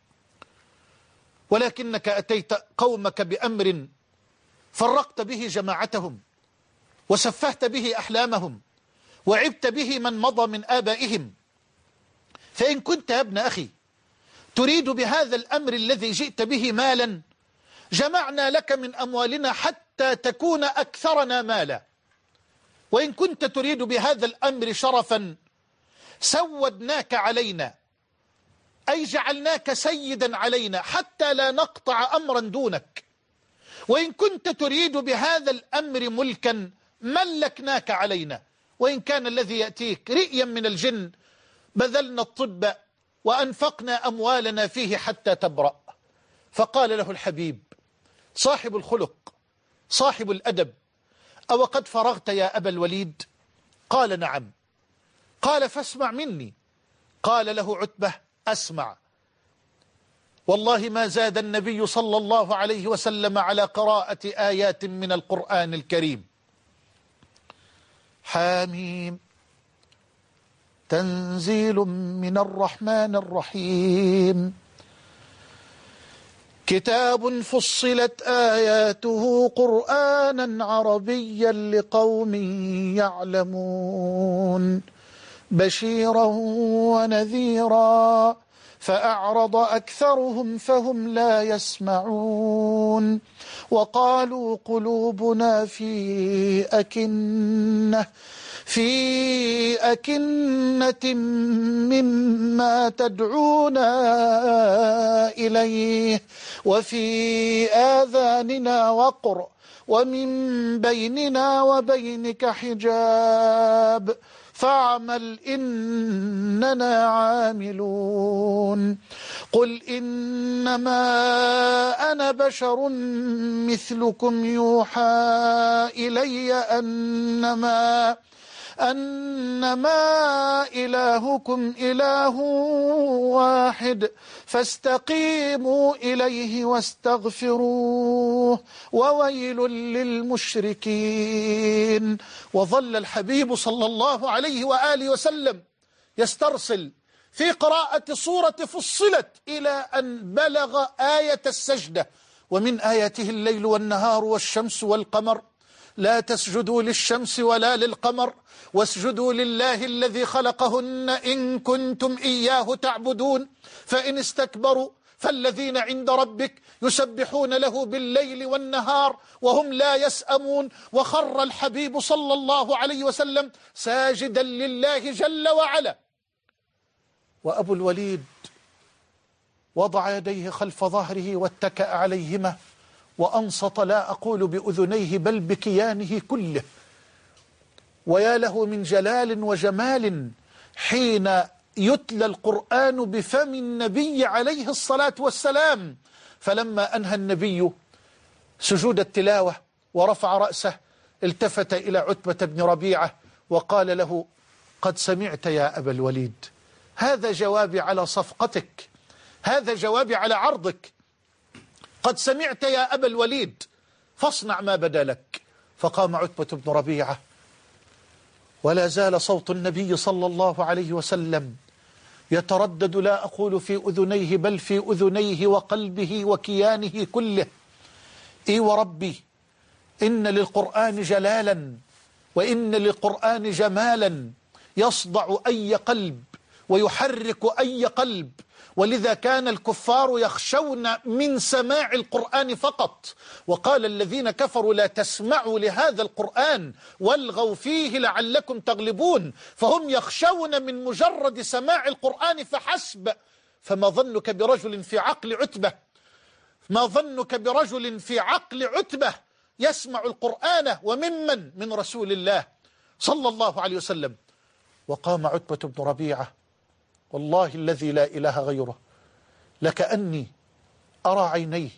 ولكنك أتيت قومك بأمر فرقت به جماعتهم وسفهت به أحلامهم وعبت به من مضى من آبائهم. فإن كنت يا ابن أخي تريد بهذا الأمر الذي جئت به مالا، جمعنا لك من أموالنا حتى تكون أكثرنا مالا. وإن كنت تريد بهذا الأمر شرفا، سودناك علينا، أي جعلناك سيدا علينا حتى لا نقطع أمرا دونك. وإن كنت تريد بهذا الأمر ملكا، ملكناك علينا، وإن كان الذي يأتيك رئيا من الجن بذلنا الطب وأنفقنا أموالنا فيه حتى تبرأ. فقال له الحبيب صاحب الخلق صاحب الأدب: أو قد فرغت يا أبا الوليد؟ قال: نعم. قال: فاسمع مني. قال له عتبة: أسمع. والله ما زاد النبي صلى الله عليه وسلم على قراءة آيات من القرآن الكريم. حاميم تنزيل من الرحمن الرحيم، كتاب فصلت آياته قرآنا عربيا لقوم يعلمون، بشيرا ونذيرا فأعرض أكثرهم فهم لا يسمعون وقالوا قلوبنا في أكنة مما تدعونا إليه وفي آذاننا وقر ومن بيننا وبينك حجاب فاعمل إننا عاملون قل إنما أنا بشر مثلكم يوحى إلي أنما إلهكم إله واحد فاستقيموا إليه واستغفروه وويل للمشركين. وظل الحبيب صلى الله عليه وآله وسلم يسترسل في قراءة سورة فصلت إلى أن بلغ آية السجدة. ومن آياته الليل والنهار والشمس والقمر لا تسجدوا للشمس ولا للقمر واسجدوا لله الذي خلقهن إن كنتم إياه تعبدون فإن استكبروا فالذين عند ربك يسبحون له بالليل والنهار وهم لا يسأمون. وخر الحبيب صلى الله عليه وسلم ساجدا لله جل وعلا، وأبو الوليد وضع يديه خلف ظهره واتكأ عليهما وأنصت لا أقول بأذنيه بل بكيانه كله. ويا له من جلال وجمال حين يتلى القرآن بفم النبي عليه الصلاة والسلام. فلما أنهى النبي سجود التلاوة ورفع رأسه التفت إلى عتبة بن ربيعة وقال له: قد سمعت يا أبا الوليد، هذا جوابي على صفقتك، هذا جوابي على عرضك، قد سمعت يا أبا الوليد فاصنع ما بدا لك. فقام عتبة بن ربيعة ولا زال صوت النبي صلى الله عليه وسلم يتردد لا أقول في أذنيه بل في أذنيه وقلبه وكيانه كله: إي وربي إن للقرآن جلالا وإن للقرآن جمالا يصدع أي قلب ويحرك أي قلب. ولذا كان الكفار يخشون من سماع القرآن فقط، وقال الذين كفروا لا تسمعوا لهذا القرآن والغوا فيه لعلكم تغلبون، فهم يخشون من مجرد سماع القرآن فحسب. فما ظنك برجل في عقل عتبة، ما ظنك برجل في عقل عتبة يسمع القرآن وممن من رسول الله صلى الله عليه وسلم. وقام عتبة بن ربيعة والله الذي لا إله غيره لكأني أرى عينيه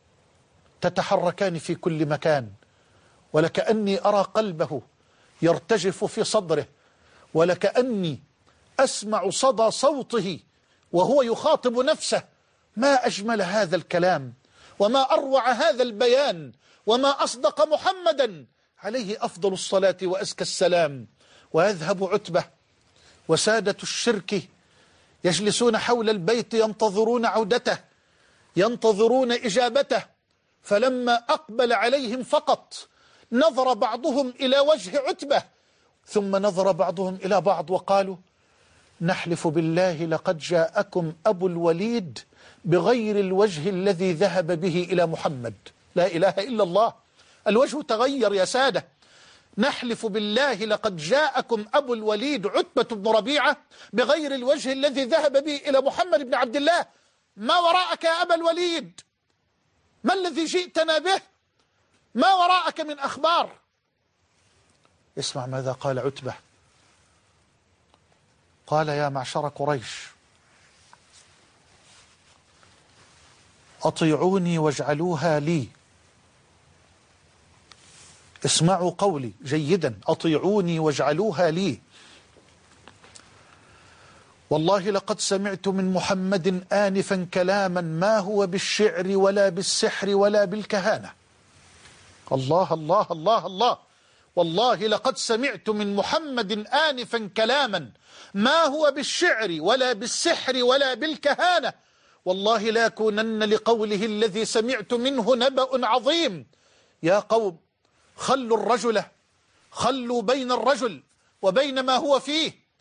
تتحركان في كل مكان، ولكأني أرى قلبه يرتجف في صدره، ولكأني أسمع صدى صوته وهو يخاطب نفسه. ما أجمل هذا الكلام وما أروع هذا البيان وما أصدق محمدا عليه أفضل الصلاة وأزكى السلام. ويذهب عتبة وسادة الشرك يجلسون حول البيت ينتظرون عودته، ينتظرون إجابته. فلما أقبل عليهم فقط نظر بعضهم إلى وجه عتبة ثم نظر بعضهم إلى بعض وقالوا: نحلف بالله لقد جاءكم أبو الوليد بغير الوجه الذي ذهب به إلى محمد. لا إله إلا الله، الوجه تغير يا سادة. نحلف بالله لقد جاءكم أبو الوليد عتبة بن ربيعة بغير الوجه الذي ذهب به إلى محمد بن عبد الله. ما وراءك يا أبا الوليد؟ ما الذي جئتنا به؟ ما وراءك من أخبار؟ اسمع ماذا قال عتبة. قال: يا معشر قريش، أطيعوني واجعلوها لي. اسمعوا قولي جيدا، أطيعوني واجعلوها لي. والله لقد سمعت من محمد آنفا كلاما ما هو بالشعر ولا بالسحر ولا بالكهانة. الله الله الله الله. والله لقد سمعت من محمد آنفا كلاما ما هو بالشعر ولا بالسحر ولا بالكهانة. والله لا يكونن لقوله الذي سمعت منه نبأ عظيم. يا قوم خلوا بين الرجل وبين ما هو فيه،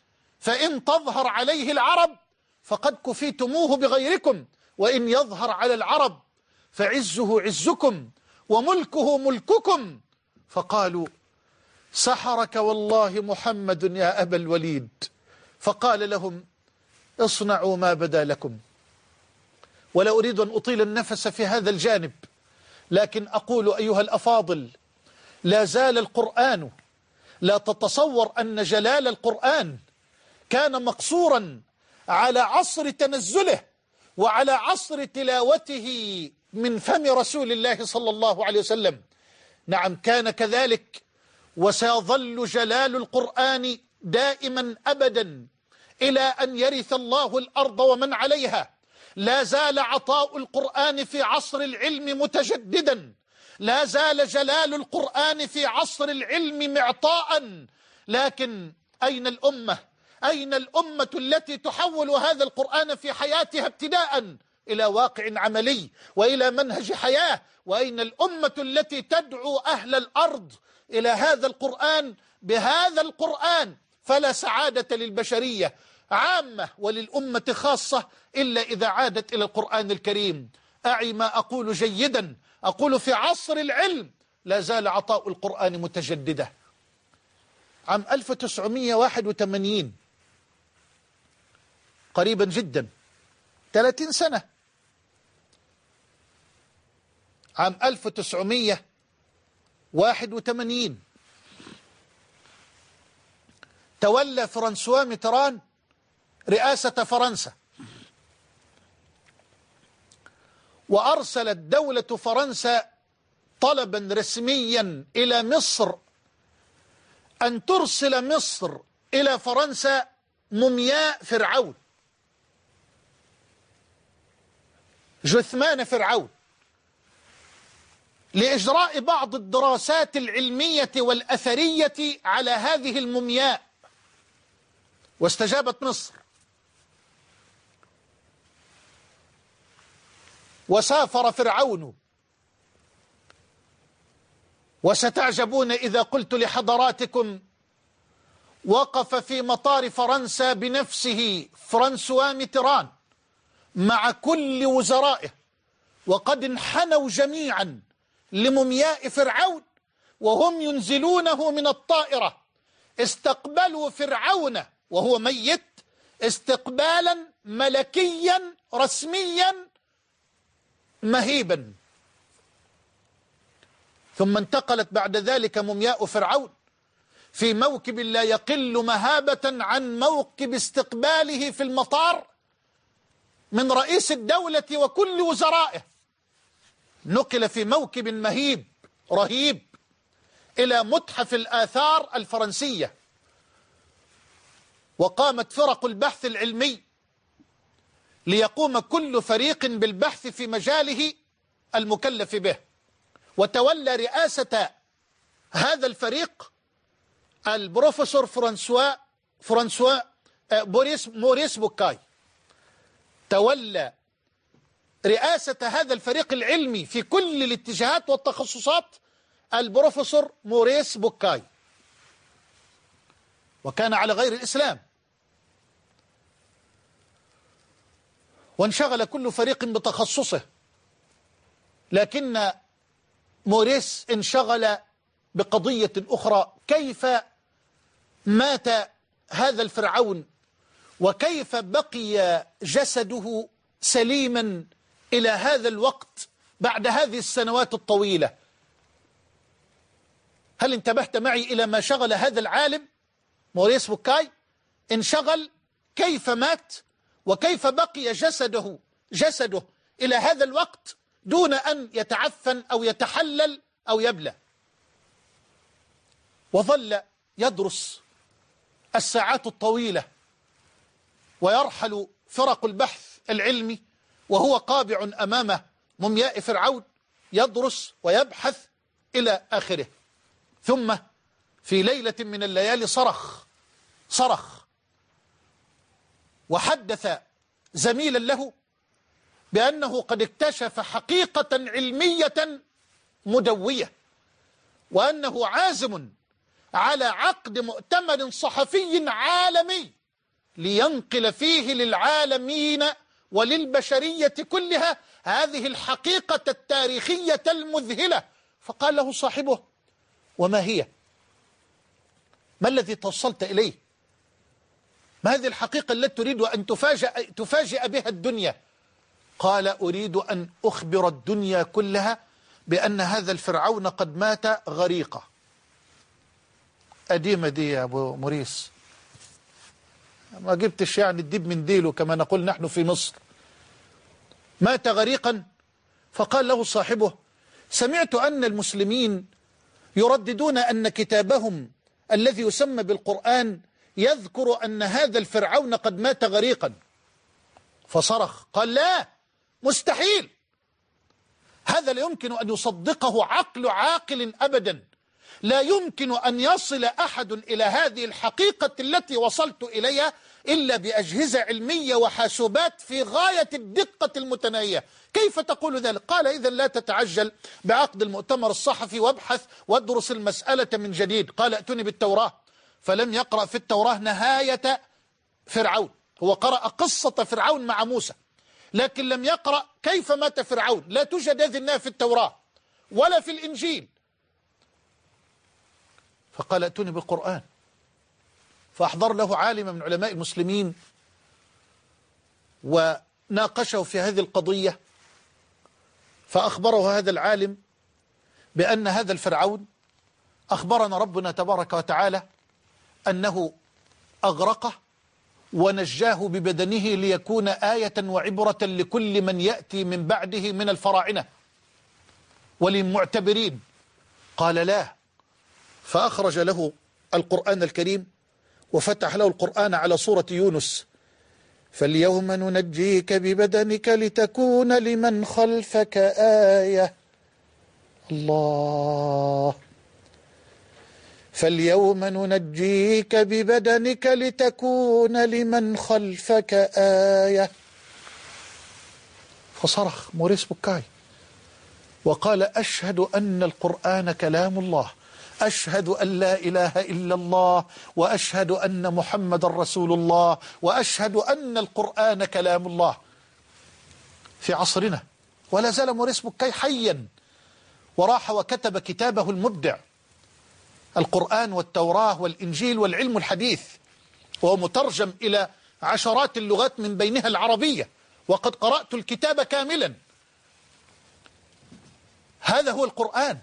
فإن تظهر عليه العرب فقد كفيتموه بغيركم، وإن يظهر على العرب فعزه عزكم وملكه ملككم. فقالوا سحرك والله محمد يا أبا الوليد. فقال لهم اصنعوا ما بدا لكم. ولا أريد أن أطيل النفس في هذا الجانب، لكن أقول أيها الأفاضل، لا زال القرآن، لا تتصور أن جلال القرآن كان مقصورا على عصر تنزله وعلى عصر تلاوته من فم رسول الله صلى الله عليه وسلم. نعم كان كذلك، وسيظل جلال القرآن دائما أبدا إلى أن يرث الله الأرض ومن عليها. لا زال عطاء القرآن في عصر العلم متجددا، لا زال جلال القرآن في عصر العلم معطاء. لكن أين الأمة؟ أين الأمة التي تحول هذا القرآن في حياتها ابتداء إلى واقع عملي وإلى منهج حياة؟ وأين الأمة التي تدعو أهل الأرض إلى هذا القرآن بهذا القرآن؟ فلا سعادة للبشرية عامة وللأمة خاصة إلا إذا عادت إلى القرآن الكريم. أعي ما أقول جيدا، أقول في عصر العلم لا زال عطاء القرآن متجددا. عام 1981 قريبا جدا، 30 سنة، عام 1981 تولى فرانسوا ميتران رئاسة فرنسا، وأرسلت دولة فرنسا طلبا رسميا إلى مصر أن ترسل مصر إلى فرنسا مومياء فرعون، جثمان فرعون، لإجراء بعض الدراسات العلمية والأثرية على هذه المومياء. واستجابت مصر، وسافر فرعون. وستعجبون إذا قلت لحضراتكم وقف في مطار فرنسا بنفسه فرانسوا ميتران مع كل وزرائه، وقد انحنوا جميعا لمومياء فرعون وهم ينزلونه من الطائرة. استقبلوا فرعون وهو ميت استقبالا ملكيا رسميا مهيبا. ثم انتقلت بعد ذلك مومياء فرعون في موكب لا يقل مهابة عن موكب استقباله في المطار من رئيس الدولة وكل وزرائه. نقل في موكب مهيب رهيب إلى متحف الآثار الفرنسية، وقامت فرق البحث العلمي ليقوم كل فريق بالبحث في مجاله المكلف به. وتولى رئاسة هذا الفريق البروفيسور فرانسوا موريس بوكاي. تولى رئاسة هذا الفريق العلمي في كل الاتجاهات والتخصصات البروفيسور موريس بوكاي، وكان على غير الإسلام. وانشغل كل فريق بتخصصه، لكن موريس انشغل بقضية أخرى: كيف مات هذا الفرعون، وكيف بقي جسده سليما إلى هذا الوقت بعد هذه السنوات الطويلة. هل انتبهت معي إلى ما شغل هذا العالم موريس بوكاي؟ انشغل كيف مات وكيف بقي جسده إلى هذا الوقت دون أن يتعفن أو يتحلل أو يبلى. وظل يدرس الساعات الطويلة، ويرحل فرق البحث العلمي وهو قابع أمام مومياء فرعون يدرس ويبحث إلى آخره. ثم في ليلة من الليالي صرخ وحدث زميلا له بأنه قد اكتشف حقيقة علمية مدوية، وأنه عازم على عقد مؤتمر صحفي عالمي لينقل فيه للعالمين وللبشرية كلها هذه الحقيقة التاريخية المذهلة. فقال له صاحبه: وما هي؟ ما الذي توصلت إليه؟ ما هذه الحقيقة التي تريد أن تفاجئ بها الدنيا؟ قال: أريد أن أخبر الدنيا كلها بأن هذا الفرعون قد مات غريقا. قديمة دي يا أبو موريس، ما جبتش يعني الديب من ديله كما نقول نحن في مصر. مات غريقا. فقال له صاحبه: سمعت أن المسلمين يرددون أن كتابهم الذي يسمى بالقرآن يذكر أن هذا الفرعون قد مات غريقا. فصرخ قال: لا، مستحيل، هذا لا يمكن أن يصدقه عقل عاقل أبدا. لا يمكن أن يصل أحد إلى هذه الحقيقة التي وصلت إليها إلا بأجهزة علمية وحاسوبات في غاية الدقة المتناهية. كيف تقول ذلك؟ قال: إذا لا تتعجل بعقد المؤتمر الصحفي وابحث وادرس المسألة من جديد. قال: ائتني بالتوراة. فلم يقرأ في التوراة نهاية فرعون. هو قرأ قصة فرعون مع موسى، لكن لم يقرأ كيف مات فرعون. لا توجد هذه النهاية في التوراة ولا في الإنجيل. فقال: ائتني بالقرآن. فأحضر له عالم من علماء المسلمين وناقشه في هذه القضية، فأخبره هذا العالم بأن هذا الفرعون أخبرنا ربنا تبارك وتعالى أنه أغرقه ونجاه ببدنه ليكون آية وعبرة لكل من يأتي من بعده من الفراعنة وللمعتبرين. قال: لا. فأخرج له القرآن الكريم وفتح له القرآن على سورة يونس: فاليوم ننجيك ببدنك لتكون لمن خلفك آية. الله. فاليوم ننجيك ببدنك لتكون لمن خلفك آية. فصرخ موريس بوكاي وقال: أشهد أن القرآن كلام الله، أشهد أن لا إله إلا الله، وأشهد أن محمد رسول الله، وأشهد أن القرآن كلام الله. في عصرنا ولا زال موريس بوكاي حيا، وراح وكتب كتابه المبدع القرآن والتوراة والإنجيل والعلم الحديث، وهو مترجم إلى عشرات اللغات من بينها العربية، وقد قرأت الكتاب كاملا. هذا هو القرآن،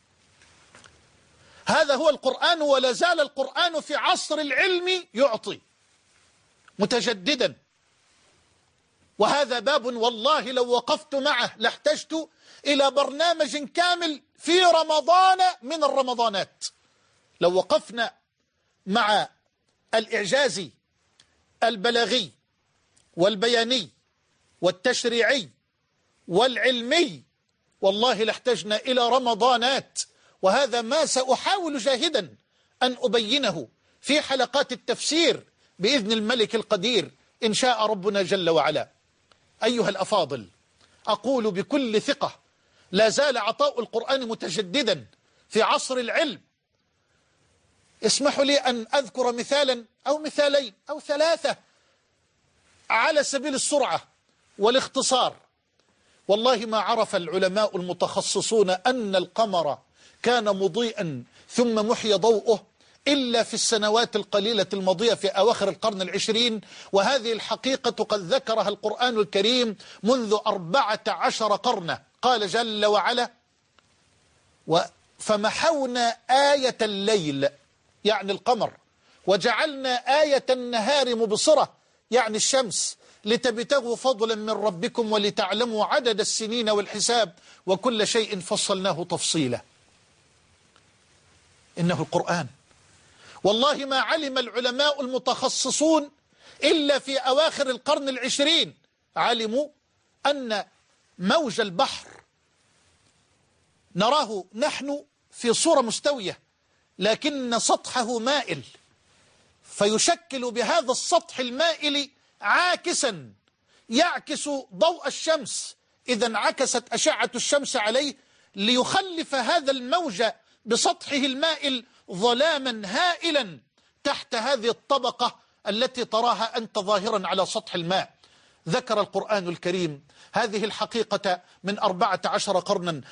هذا هو القرآن، ولا زال القرآن في عصر العلم يعطي متجددا. وهذا باب والله لو وقفت معه لاحتجت إلى برنامج كامل في رمضان من الرمضانات. لو وقفنا مع الإعجاز البلاغي والبياني والتشريعي والعلمي والله لاحتجنا إلى رمضانات. وهذا ما سأحاول جاهدا أن أبينه في حلقات التفسير بإذن الملك القدير إن شاء ربنا جل وعلا. أيها الأفاضل، أقول بكل ثقة: لا زال عطاء القرآن متجددا في عصر العلم. اسمحوا لي أن أذكر مثالا أو مثالين أو ثلاثة على سبيل السرعة والاختصار. والله ما عرف العلماء المتخصصون أن القمر كان مضيئا ثم محي ضوءه إلا في السنوات القليلة الماضية في أواخر القرن العشرين، وهذه الحقيقة قد ذكرها القرآن الكريم منذ 14 قرنا. قال جل وعلا: فمحونا آية الليل يعني القمر، وجعلنا آية النهار مبصرة يعني الشمس، لتبتغوا فضلا من ربكم ولتعلموا عدد السنين والحساب وكل شيء فصلناه تفصيلا. إنه القرآن. والله ما علم العلماء المتخصصون إلا في أواخر القرن العشرين، علموا أن موج البحر نراه نحن في صورة مستوية، لكن سطحه مائل، فيشكل بهذا السطح المائل عاكسا يعكس ضوء الشمس. إذا انعكست أشعة الشمس عليه ليخلف هذا الموج بسطحه المائل ظلاما هائلا تحت هذه الطبقة التي تراها أنت ظاهرا على سطح الماء. ذكر القرآن الكريم هذه الحقيقة من 14 قرنا